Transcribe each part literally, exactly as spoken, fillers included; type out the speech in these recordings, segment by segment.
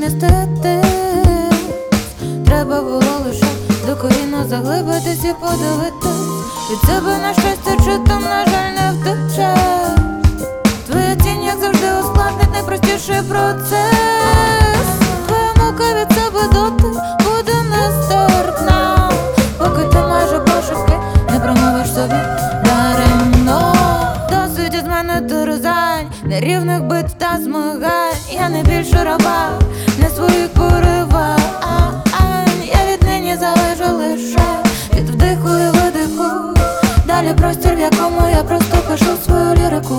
вміститись. Треба було лише докорінно заглибитись і подивитись від себе на щастя, чи там, на жаль, не втечеш. Твоя тінь, як завжди, ускладнить найпростіший процес. Твоя мука від себе доти буде нестерпна, поки ти майже пошепки не промовиш собі даремно. Досить із мене терзань, нерівних бит та змагань. Я не більше раба, не своїх поривань. Я віднині залежу лише від вдиху і видиху. Далі простір, в якому я просто пишу свою лірику.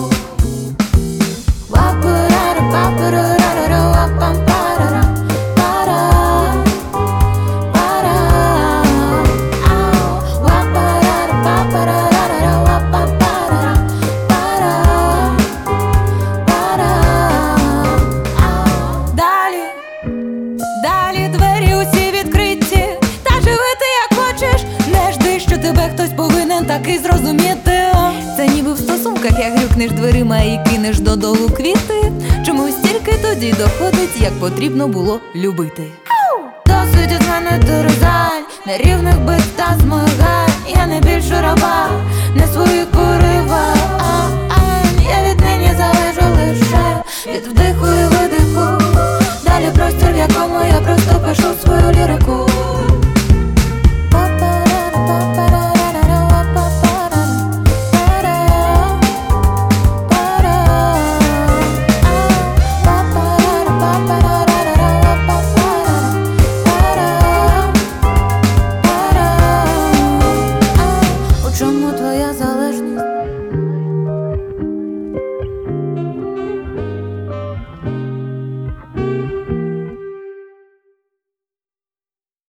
Далі двері усі відкриті, та живи ти як хочеш. Не жди, що тебе хтось повинен таки зрозуміти. Це ніби в стосунках, як грюкнеш дверима і кинеш додолу квіти. Чомусь тільки тоді доходить, як потрібно було любити. Досить із мене терзань, нерівних бит та змагань. Я не більше раба, не своїх поривань. Я віднині залежу лише від вдиху і видиху. Далі простір, в якому я просто пишу свою лірику.